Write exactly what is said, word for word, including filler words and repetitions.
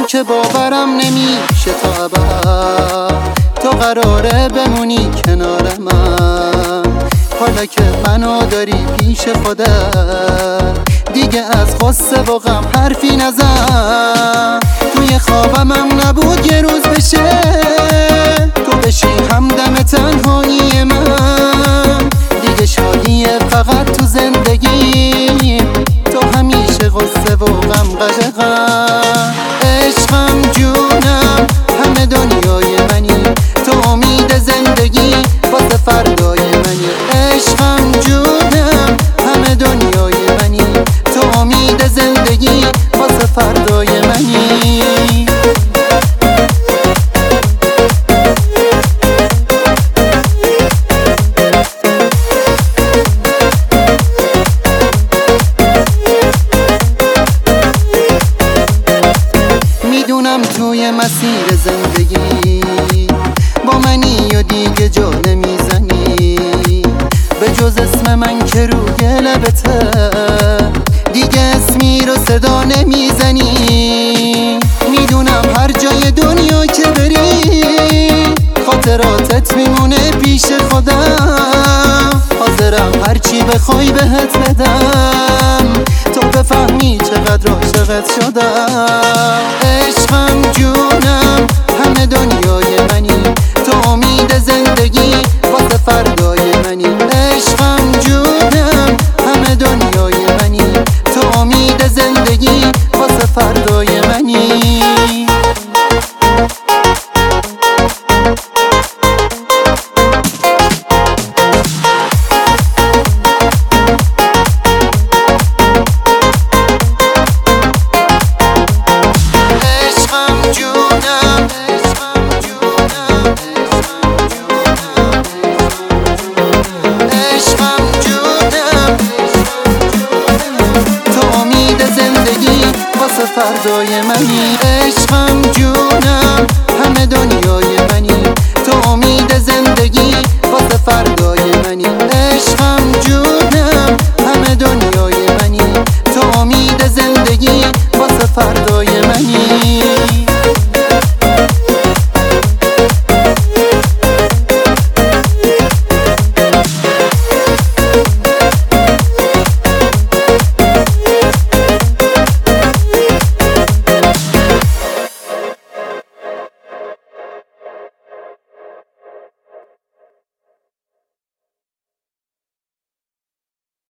که باورم نمیشه تا ابد تو قراره بمونی کنار من. حالا که منو داری پیش خودت دیگه از غصه و غم حرفی نزن. توی خوابمم نبود یه روز بشه تو بشی همدم تنهایی من. دیگه شادیه فقط تو زندگی تو همیشه غصه و غم قدغن. عشقم جونم همه دنیای منی تو امید زندگی واسه فردای منی. عشقم جونم همه دنیای منی تو امید زندگی واسه فردای منی. میدونم توی مسیر زندگی با منی و دیگه جا نمیزنی به جز اسم من که روی لبته دیگه اسمی رو صدا نمیزنی. میدونم هر جای دنیا که بری خاطراتت میمونه پیش خودم. حاضرم هرچی بخوای بهت بدم تو بفهمی چقدر عاشقت شدم. عشقم جونم همه دنیای منی تو امید زندگی واسه فردای منی. عشقم جونم همه دنیای منی تو امید زندگی واسه فردای منی. فردای منی. عشقم جونم همه دنیای منی تو امید زندگی واسه فردای منی. عشقم جونم همه دنیای منی تو امید زندگی واسه فردای